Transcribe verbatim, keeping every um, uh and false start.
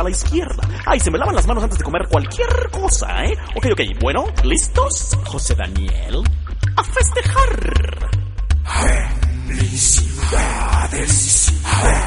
a la izquierda. Ay, se me lavan las manos antes de comer cualquier cosa, ¿eh? Ok, ok, bueno, ¿listos? José Daniel, a festejar. Felicidades.